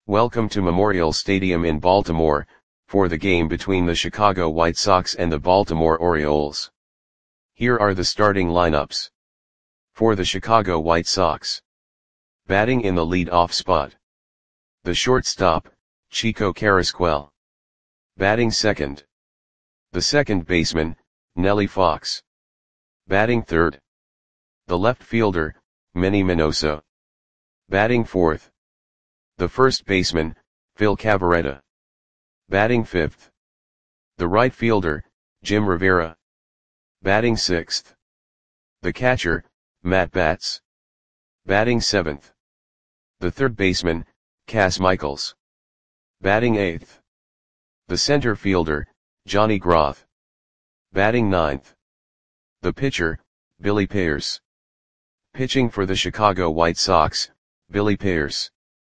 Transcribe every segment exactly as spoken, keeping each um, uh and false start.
Welcome to Memorial Stadium in Baltimore, for the game between the Chicago White Sox and the Baltimore Orioles. Here are the starting lineups. For the Chicago White Sox. Batting in the lead-off spot. The shortstop, Chico Carrasquel. Batting second. The second baseman, Nellie Fox. Batting third. The left fielder, Manny Minoso. Batting fourth. The first baseman, Phil Cavarretta. Batting fifth. The right fielder, Jim Rivera. Batting sixth. The catcher, Matt Batts. Batting seventh. The third baseman, Cas Michaels. Batting eighth. The center fielder, Johnny Groth. Batting ninth. The pitcher, Billy Pierce. Pitching for the Chicago White Sox, Billy Pierce.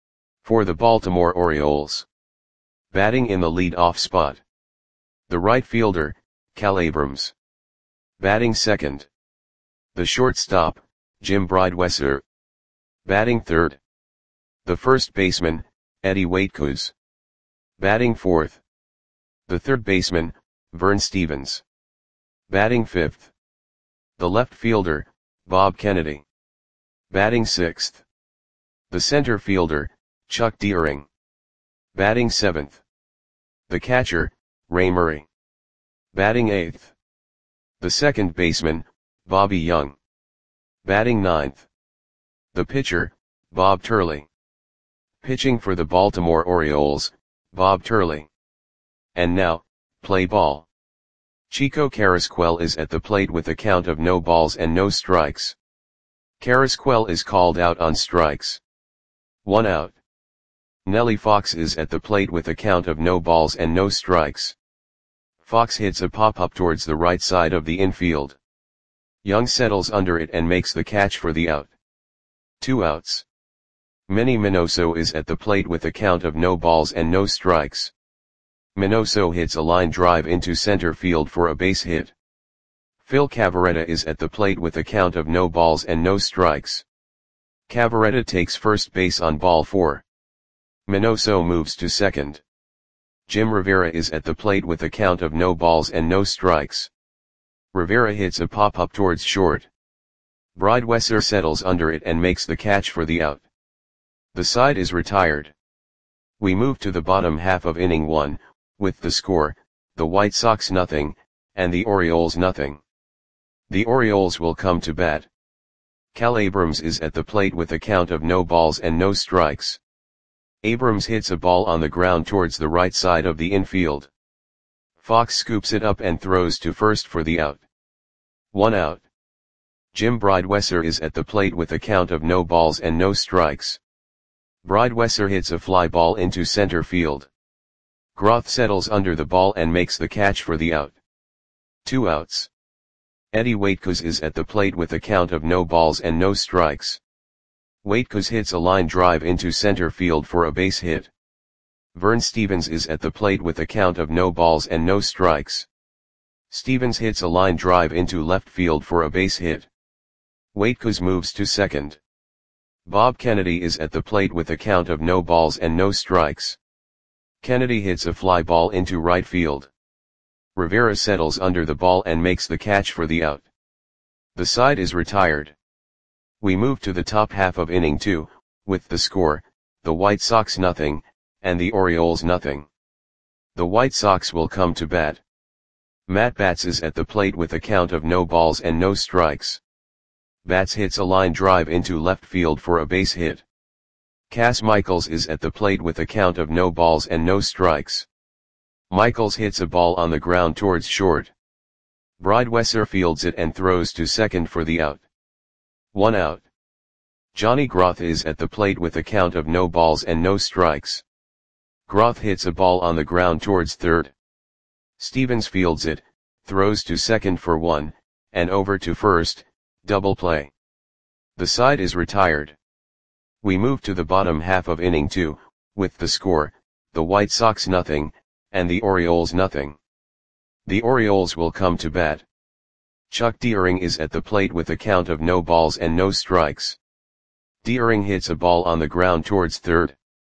For the Baltimore Orioles. Batting in the lead-off spot. The right fielder, Cal Abrams. Batting second. The shortstop, Jim Breidwesser. Batting third. The first baseman, Eddie Waitkus. Batting fourth. The third baseman, Vern Stephens. Batting fifth. The left fielder, Bob Kennedy. Batting sixth. The center fielder, Chuck Deering. Batting seventh. The catcher, Ray Murray. Batting eighth. The second baseman, Bobby Young. Batting ninth. The pitcher, Bob Turley. Pitching for the Baltimore Orioles, Bob Turley. And now, play ball. Chico Carrasquel is at the plate with a count of no balls and no strikes. Carrasquel is called out on strikes. One out. Nellie Fox is at the plate with a count of no balls and no strikes. Fox hits a pop-up towards the right side of the infield. Young settles under it and makes the catch for the out. Two outs. Manny Minoso is at the plate with a count of no balls and no strikes. Minoso hits a line drive into center field for a base hit. Phil Cavarretta is at the plate with a count of no balls and no strikes. Cavarretta takes first base on ball four. Minoso moves to second. Jim Rivera is at the plate with a count of no balls and no strikes. Rivera hits a pop-up towards short. Breidwesser settles under it and makes the catch for the out. The side is retired. We move to the bottom half of inning one, with the score, the White Sox nothing, and the Orioles nothing. The Orioles will come to bat. Cal Abrams is at the plate with a count of no balls and no strikes. Abrams hits a ball on the ground towards the right side of the infield. Fox scoops it up and throws to first for the out. One out. Jim Breidwesser is at the plate with a count of no balls and no strikes. Breidwesser hits a fly ball into center field. Groth settles under the ball and makes the catch for the out. Two outs. Eddie Waitkus is at the plate with a count of no balls and no strikes. Waitkus hits a line drive into center field for a base hit. Vern Stephens is at the plate with a count of no balls and no strikes. Stephens hits a line drive into left field for a base hit. Waitkus moves to second. Bob Kennedy is at the plate with a count of no balls and no strikes. Kennedy hits a fly ball into right field. Rivera settles under the ball and makes the catch for the out. The side is retired. We move to the top half of inning two, with the score, the White Sox nothing, and the Orioles nothing. The White Sox will come to bat. Matt Batts is at the plate with a count of no balls and no strikes. Batts hits a line drive into left field for a base hit. Cas Michaels is at the plate with a count of no balls and no strikes. Michaels hits a ball on the ground towards short. Breidwesser fields it and throws to second for the out. One out. Johnny Groth is at the plate with a count of no balls and no strikes. Groth hits a ball on the ground towards third. Stephens fields it, throws to second for one, and over to first, double play. The side is retired. We move to the bottom half of inning two, with the score, the White Sox nothing, and the Orioles nothing. The Orioles will come to bat. Chuck Deering is at the plate with a count of no balls and no strikes. Deering hits a ball on the ground towards third.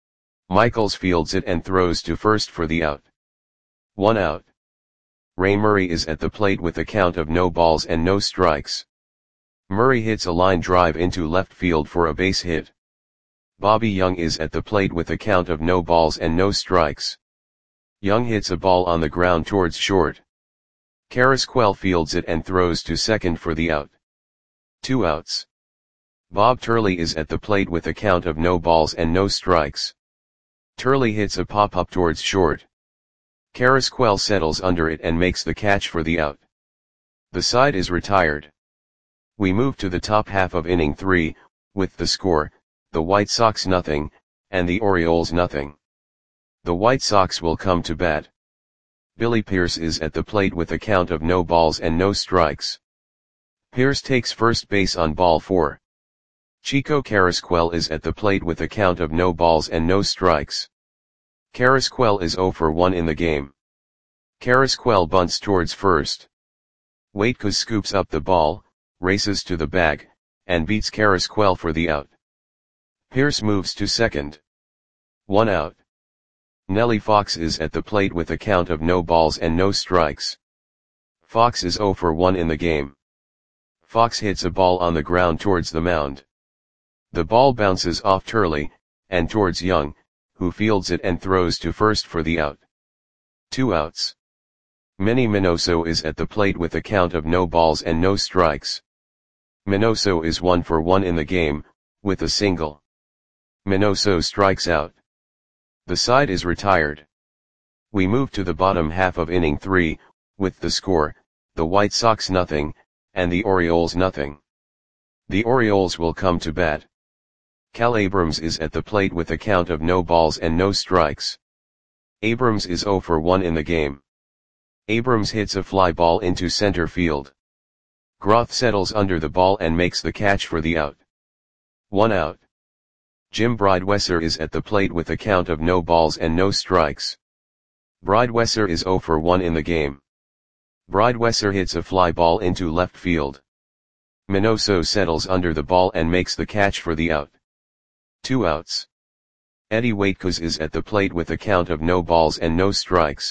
Michaels fields it and throws to first for the out. One out. Ray Murray is at the plate with a count of no balls and no strikes. Murray hits a line drive into left field for a base hit. Bobby Young is at the plate with a count of no balls and no strikes. Young hits a ball on the ground towards short. Carrasquel fields it and throws to second for the out. Two outs. Bob Turley is at the plate with a count of no balls and no strikes. Turley hits a pop-up towards short. Carrasquel settles under it and makes the catch for the out. The side is retired. We move to the top half of inning three, with the score, the White Sox nothing, and the Orioles nothing. The White Sox will come to bat. Billy Pierce is at the plate with a count of no balls and no strikes. Pierce takes first base on ball four. Chico Carrasquel is at the plate with a count of no balls and no strikes. Carrasquel is zero for one in the game. Carrasquel bunts towards first. Waitkus scoops up the ball, races to the bag, and beats Carrasquel for the out. Pierce moves to second. One out. Nellie Fox is at the plate with a count of no balls and no strikes. Fox is zero for one in the game. Fox hits a ball on the ground towards the mound. The ball bounces off Turley, and towards Young, who fields it and throws to first for the out. Two outs. Manny Minoso is at the plate with a count of no balls and no strikes. Minoso is one for one in the game, with a single. Minoso strikes out. The side is retired. We move to the bottom half of inning three, with the score, the White Sox nothing, and the Orioles nothing. The Orioles will come to bat. Cal Abrams is at the plate with a count of no balls and no strikes. Abrams is zero for one in the game. Abrams hits a fly ball into center field. Groth settles under the ball and makes the catch for the out. One out. Jim Bridewesser is at the plate with a count of no balls and no strikes. Bridewesser is zero for one in the game. Bridewesser hits a fly ball into left field. Minoso settles under the ball and makes the catch for the out. Two outs. Eddie Waitkus is at the plate with a count of no balls and no strikes.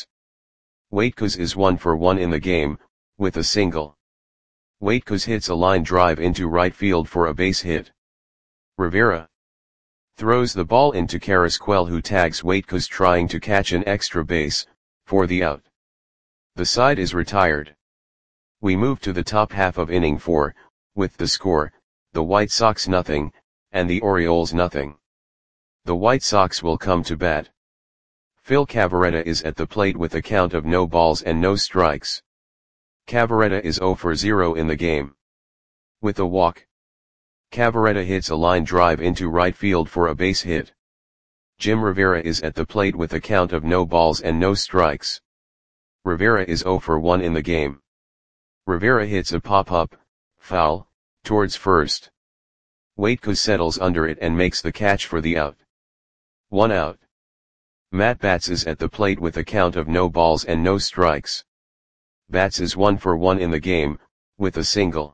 Waitkus is one for one in the game, with a single. Waitkus hits a line drive into right field for a base hit. Rivera throws the ball into Carrasquel, who tags Waitkus trying to catch an extra base, for the out. The side is retired. We move to the top half of inning four, with the score, the White Sox nothing, and the Orioles nothing. The White Sox will come to bat. Phil Cavarretta is at the plate with a count of no balls and no strikes. Cavarretta is zero for zero in the game. With a walk, Cavarretta hits a line drive into right field for a base hit. Jim Rivera is at the plate with a count of no balls and no strikes. Rivera is zero for one in the game. Rivera hits a pop-up, foul, towards first. Waitkus settles under it and makes the catch for the out. One out. Matt Batts is at the plate with a count of no balls and no strikes. Batts is one for one in the game, with a single.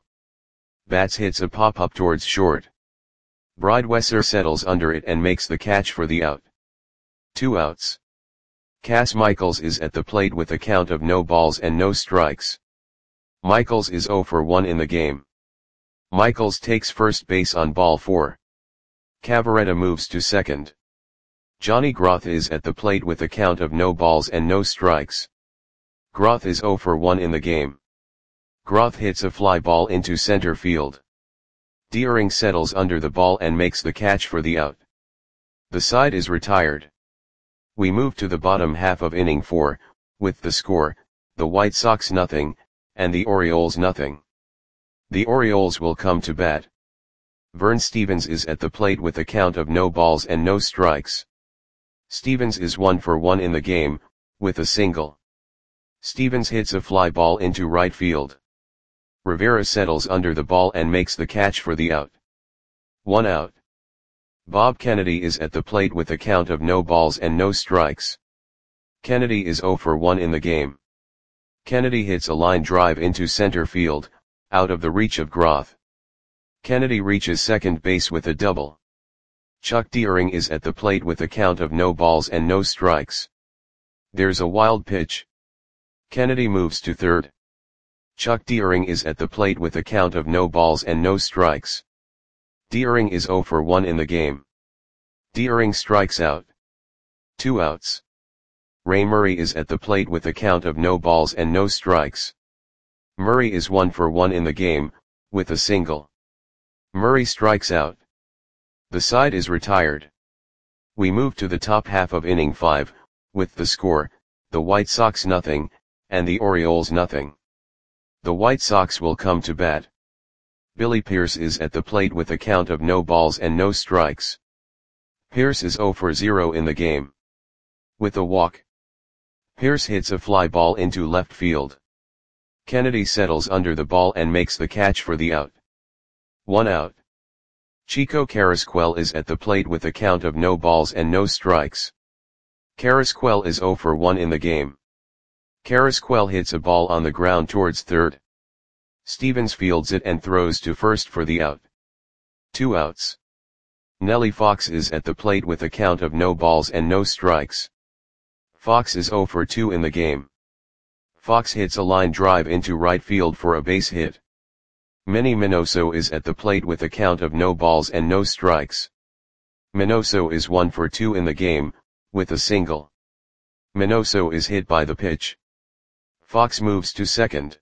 Batts hits a pop-up towards short. Bridewesser settles under it and makes the catch for the out. Two outs. Cass Michaels is at the plate with a count of no balls and no strikes. Michaels is zero for one in the game. Michaels takes first base on ball four. Cavarretta moves to second. Johnny Groth is at the plate with a count of no balls and no strikes. Groth is zero for one in the game. Groth hits a fly ball into center field. Deering settles under the ball and makes the catch for the out. The side is retired. We move to the bottom half of inning four, with the score, the White Sox nothing, and the Orioles nothing. The Orioles will come to bat. Vern Stevens is at the plate with a count of no balls and no strikes. Stevens is one for one in the game, with a single. Stevens hits a fly ball into right field. Rivera settles under the ball and makes the catch for the out. One out. Bob Kennedy is at the plate with a count of no balls and no strikes. Kennedy is zero for one in the game. Kennedy hits a line drive into center field, out of the reach of Groth. Kennedy reaches second base with a double. Chuck Deering is at the plate with a count of no balls and no strikes. There's a wild pitch. Kennedy moves to third. Chuck Deering is at the plate with a count of no balls and no strikes. Deering is zero for one in the game. Deering strikes out. Two outs. Ray Murray is at the plate with a count of no balls and no strikes. Murray is one for one in the game, with a single. Murray strikes out. The side is retired. We move to the top half of inning five, with the score, the White Sox nothing, and the Orioles nothing. The White Sox will come to bat. Billy Pierce is at the plate with a count of no balls and no strikes. Pierce is zero for zero in the game. With a walk. Pierce hits a fly ball into left field. Kennedy settles under the ball and makes the catch for the out. One out. Chico Carrasquel is at the plate with a count of no balls and no strikes. Carrasquel is zero for one in the game. Carrasquel hits a ball on the ground towards third. Stevens fields it and throws to first for the out. Two outs. Nellie Fox is at the plate with a count of no balls and no strikes. Fox is zero for two in the game. Fox hits a line drive into right field for a base hit. Manny Minoso is at the plate with a count of no balls and no strikes. Minoso is one for two in the game, with a single. Minoso is hit by the pitch. Fox moves to second.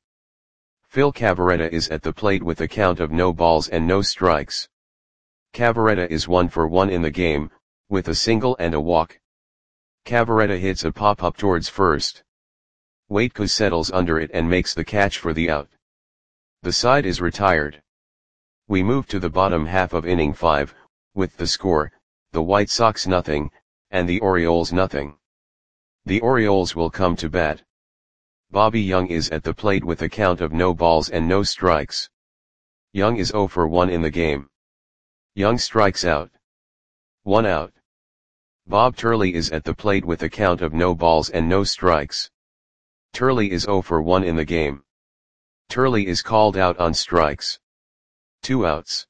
Phil Cavarretta is at the plate with a count of no balls and no strikes. Cavarretta is one for one in the game, with a single and a walk. Cavarretta hits a pop-up towards first. Waitkus settles under it and makes the catch for the out. The side is retired. We move to the bottom half of inning five, with the score, the White Sox nothing, and the Orioles nothing. The Orioles will come to bat. Bobby Young is at the plate with a count of no balls and no strikes. Young is zero for one in the game. Young strikes out. One out. Bob Turley is at the plate with a count of no balls and no strikes. Turley is zero for one in the game. Turley is called out on strikes. Two outs.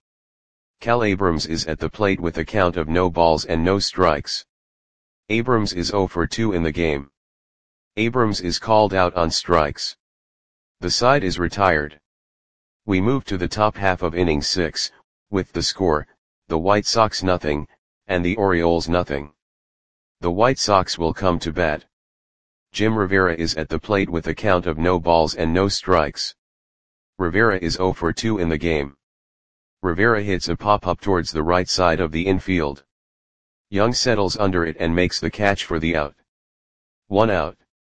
Cal Abrams is at the plate with a count of no balls and no strikes. Abrams is zero for two in the game. Abrams is called out on strikes. The side is retired. We move to the top half of inning six, with the score, the White Sox nothing, and the Orioles nothing. The White Sox will come to bat. Jim Rivera is at the plate with a count of no balls and no strikes. Rivera is zero for two in the game. Rivera hits a pop-up towards the right side of the infield. Young settles under it and makes the catch for the out. One out.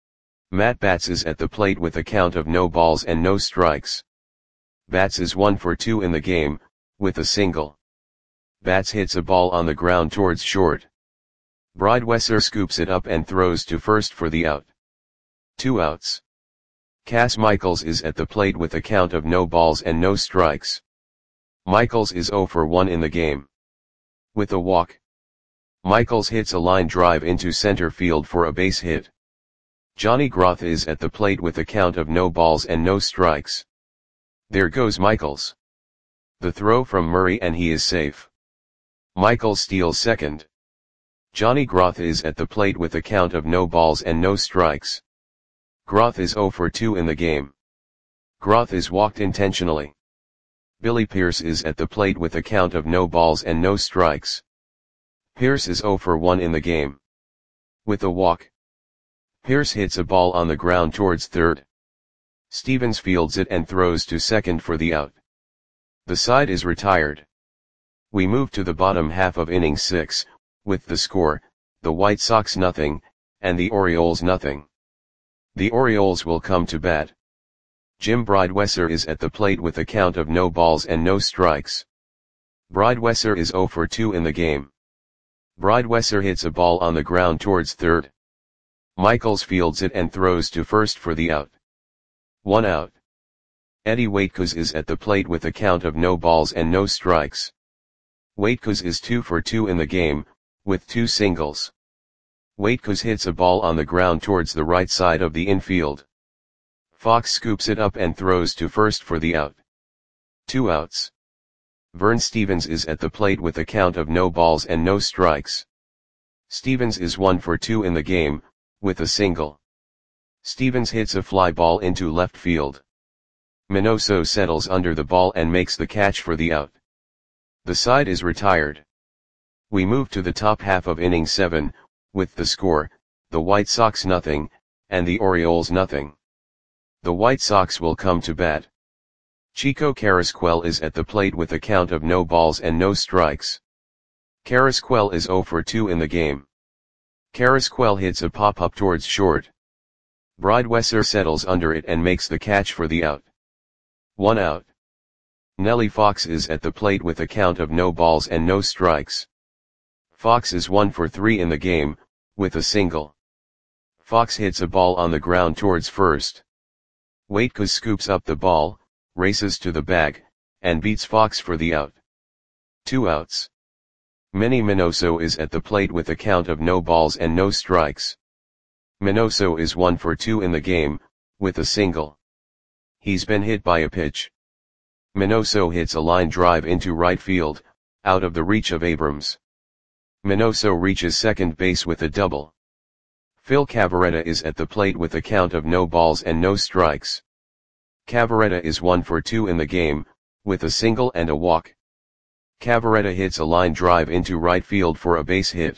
Matt Batts is at the plate with a count of no balls and no strikes. Batts is one for two in the game, with a single. Batts hits a ball on the ground towards short. Breidwesser scoops it up and throws to first for the out. Two outs. Cass Michaels is at the plate with a count of no balls and no strikes. Michaels is zero for one in the game. With a walk. Michaels hits a line drive into center field for a base hit. Johnny Groth is at the plate with a count of no balls and no strikes. There goes Michaels. The throw from Murray and he is safe. Michaels steals second. Johnny Groth is at the plate with a count of no balls and no strikes. Groth is zero for two in the game. Groth is walked intentionally. Billy Pierce is at the plate with a count of no balls and no strikes. Pierce is zero for one in the game. With a walk. Pierce hits a ball on the ground towards third. Stevens fields it and throws to second for the out. The side is retired. We move to the bottom half of inning six, with the score, the White Sox nothing, and the Orioles nothing. The Orioles will come to bat. Jim Breidwesser is at the plate with a count of no balls and no strikes. Breidwesser is zero for two in the game. Breidwesser hits a ball on the ground towards third. Michaels fields it and throws to first for the out. One out. Eddie Waitkus is at the plate with a count of no balls and no strikes. Waitkus is two for two in the game, with two singles. Waitkus hits a ball on the ground towards the right side of the infield. Fox scoops it up and throws to first for the out. Two outs. Vern Stevens is at the plate with a count of no balls and no strikes. Stevens is one for two in the game, with a single. Stevens hits a fly ball into left field. Minoso settles under the ball and makes the catch for the out. The side is retired. We move to the top half of inning seven, with the score, the White Sox nothing, and the Orioles nothing. The White Sox will come to bat. Chico Carrasquel is at the plate with a count of no balls and no strikes. Carrasquel is zero for two in the game. Carrasquel hits a pop-up towards short. Bridewesser settles under it and makes the catch for the out. One out. Nellie Fox is at the plate with a count of no balls and no strikes. Fox is one for three in the game, with a single. Fox hits a ball on the ground towards first. Waitkus scoops up the ball, races to the bag, and beats Fox for the out. Two outs. Manny Minoso is at the plate with a count of no balls and no strikes. Minoso is one for two in the game, with a single. He's been hit by a pitch. Minoso hits a line drive into right field, out of the reach of Abrams. Minoso reaches second base with a double. Phil Cavarretta is at the plate with a count of no balls and no strikes. Cavarretta is one for two in the game, with a single and a walk. Cavarretta hits a line drive into right field for a base hit.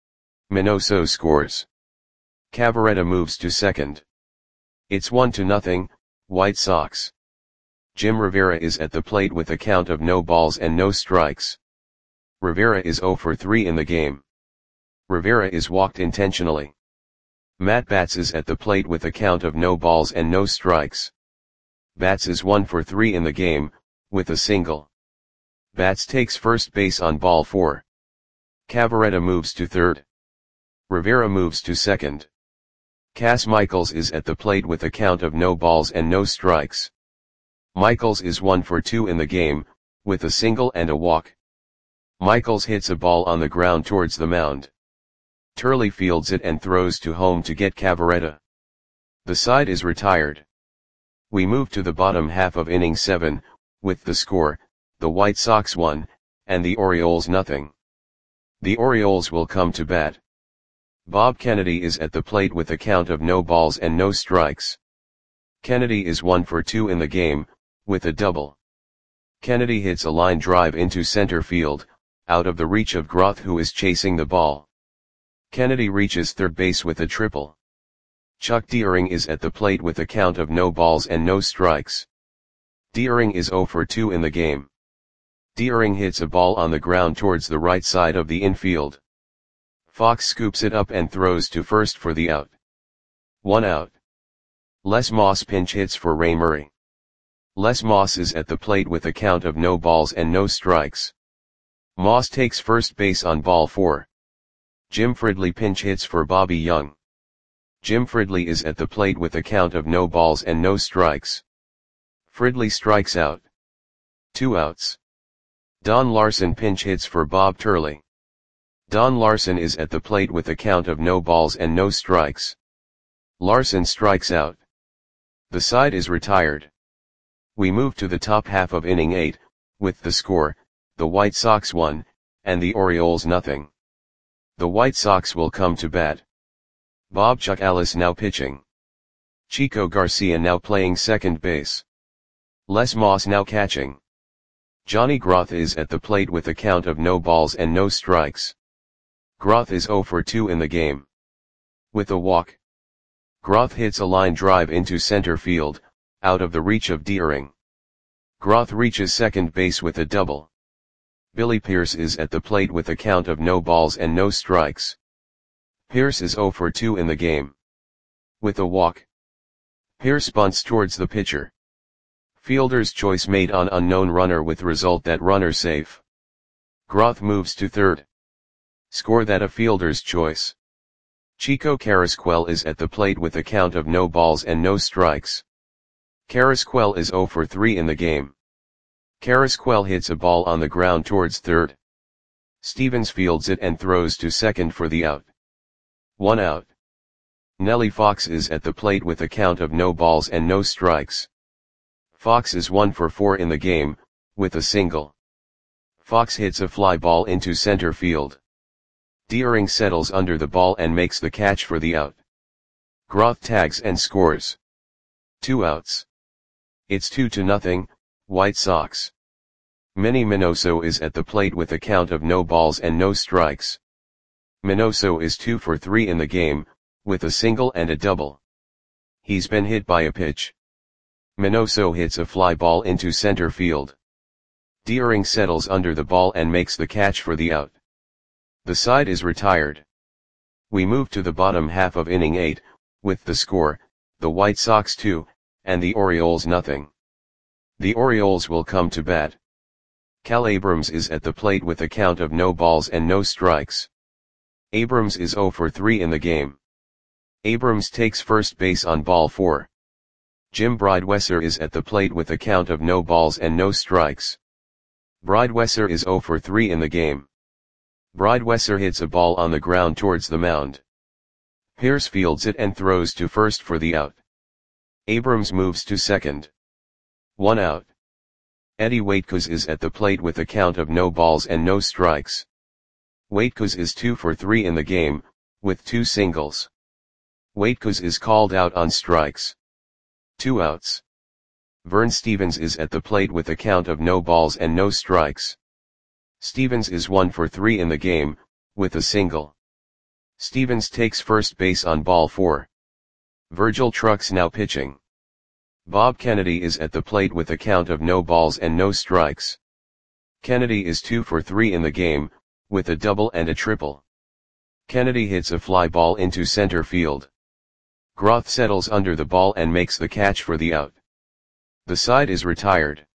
Minoso scores. Cavarretta moves to second. It's one to nothing, White Sox. Jim Rivera is at the plate with a count of no balls and no strikes. Rivera is zero for three in the game. Rivera is walked intentionally. Matt Batts is at the plate with a count of no balls and no strikes. Batts is one for three in the game, with a single. Batts takes first base on ball four. Cavarretta moves to third. Rivera moves to second. Cass Michaels is at the plate with a count of no balls and no strikes. Michaels is one for two in the game, with a single and a walk. Michaels hits a ball on the ground towards the mound. Turley fields it and throws to home to get Cavarretta. The side is retired. We move to the bottom half of inning seven, with the score, the White Sox one, and the Orioles nothing. The Orioles will come to bat. Bob Kennedy is at the plate with a count of no balls and no strikes. Kennedy is one for two in the game, with a double. Kennedy hits a line drive into center field, out of the reach of Groth, who is chasing the ball. Kennedy reaches third base with a triple. Chuck Deering is at the plate with a count of no balls and no strikes. Deering is zero for two in the game. Deering hits a ball on the ground towards the right side of the infield. Fox scoops it up and throws to first for the out. One out. Les Moss pinch hits for Ray Murray. Les Moss is at the plate with a count of no balls and no strikes. Moss takes first base on ball four. Jim Fridley pinch hits for Bobby Young. Jim Fridley is at the plate with a count of no balls and no strikes. Fridley strikes out. Two outs. Don Larson pinch hits for Bob Turley. Don Larson is at the plate with a count of no balls and no strikes. Larson strikes out. The side is retired. We move to the top half of inning eight, with the score, the White Sox one, and the Orioles nothing. The White Sox will come to bat. Bob Chuck Ellis now pitching. Chico Garcia now playing second base. Les Moss now catching. Johnny Groth is at the plate with a count of no balls and no strikes. Groth is zero for two in the game. With a walk. Groth hits a line drive into center field, out of the reach of Deering. Groth reaches second base with a double. Billy Pierce is at the plate with a count of no balls and no strikes. Pierce is zero for two in the game. With a walk. Pierce bunts towards the pitcher. Fielder's choice made on unknown runner with result that runner safe. Groth moves to third. Score that a fielder's choice. Chico Carrasquel is at the plate with a count of no balls and no strikes. Carrasquel is zero for three in the game. Carrasquel hits a ball on the ground towards third. Stevens fields it and throws to second for the out. One out. Nellie Fox is at the plate with a count of no balls and no strikes. Fox is one for four in the game, with a single. Fox hits a fly ball into center field. Deering settles under the ball and makes the catch for the out. Groth tags and scores. Two outs. It's two to nothing, White Sox. Manny Minoso is at the plate with a count of no balls and no strikes. Minoso is two for three in the game, with a single and a double. He's been hit by a pitch. Minoso hits a fly ball into center field. Deering settles under the ball and makes the catch for the out. The side is retired. We move to the bottom half of inning eight, with the score, the White Sox two, and the Orioles nothing. The Orioles will come to bat. Cal Abrams is at the plate with a count of no balls and no strikes. Abrams is zero for three in the game. Abrams takes first base on ball four. Jim Bridewesser is at the plate with a count of no balls and no strikes. Bridewesser is zero for three in the game. Bridewesser hits a ball on the ground towards the mound. Pierce fields it and throws to first for the out. Abrams moves to second. One out. Eddie Waitkos is at the plate with a count of no balls and no strikes. Waitkos is two for three in the game, with two singles. Waitkos is called out on strikes. Two outs. Vern Stevens is at the plate with a count of no balls and no strikes. Stevens is one for three in the game, with a single. Stevens takes first base on ball four. Virgil Trucks now pitching. Bob Kennedy is at the plate with a count of no balls and no strikes. Kennedy is two for three in the game, with a double and a triple. Kennedy hits a fly ball into center field. Groth settles under the ball and makes the catch for the out. The side is retired.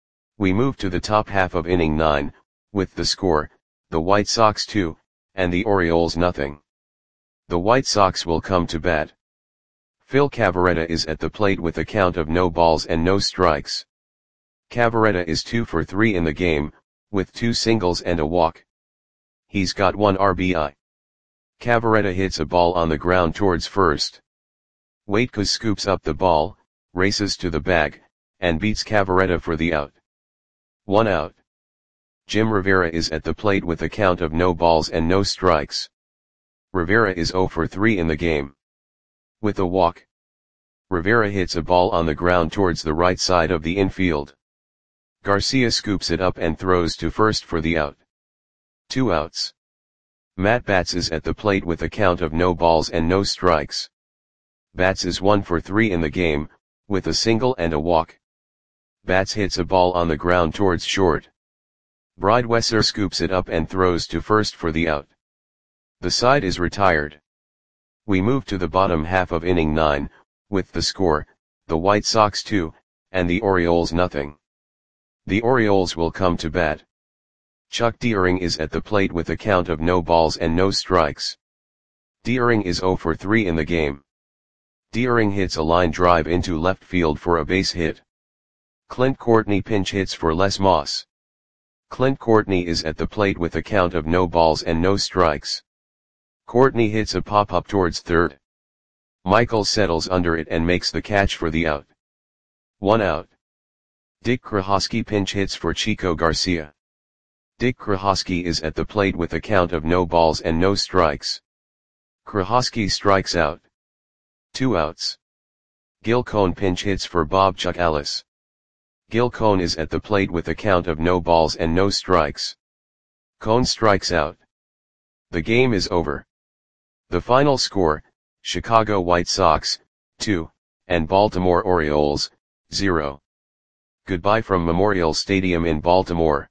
We move to the top half of inning nine, with the score, the White Sox two, and the Orioles nothing. The White Sox will come to bat. Phil Cavarretta is at the plate with a count of no balls and no strikes. Cavarretta is two for three in the game, with two singles and a walk. He's got one R B I. Cavarretta hits a ball on the ground towards first. Waitkos scoops up the ball, races to the bag, and beats Cavarretta for the out. One out. Jim Rivera is at the plate with a count of no balls and no strikes. Rivera is zero for three in the game. With a walk. Rivera hits a ball on the ground towards the right side of the infield. Garcia scoops it up and throws to first for the out. Two outs. Matt Batts is at the plate with a count of no balls and no strikes. Batts is one for three in the game, with a single and a walk. Batts hits a ball on the ground towards short. Bridewesser scoops it up and throws to first for the out. The side is retired. We move to the bottom half of inning nine, with the score, the White Sox two, and the Orioles nothing. The Orioles will come to bat. Chuck Deering is at the plate with a count of no balls and no strikes. Deering is zero for three in the game. Deering hits a line drive into left field for a base hit. Clint Courtney pinch hits for Les Moss. Clint Courtney is at the plate with a count of no balls and no strikes. Courtney hits a pop-up towards third. Michael settles under it and makes the catch for the out. One out. Dick Krahosky pinch hits for Chico Garcia. Dick Krahosky is at the plate with a count of no balls and no strikes. Krahosky strikes out. Two outs. Gil Cone pinch hits for Bob Chuck Ellis. Gil Cone is at the plate with a count of no balls and no strikes. Cone strikes out. The game is over. The final score, Chicago White Sox, two, and Baltimore Orioles, zero. Goodbye from Memorial Stadium in Baltimore.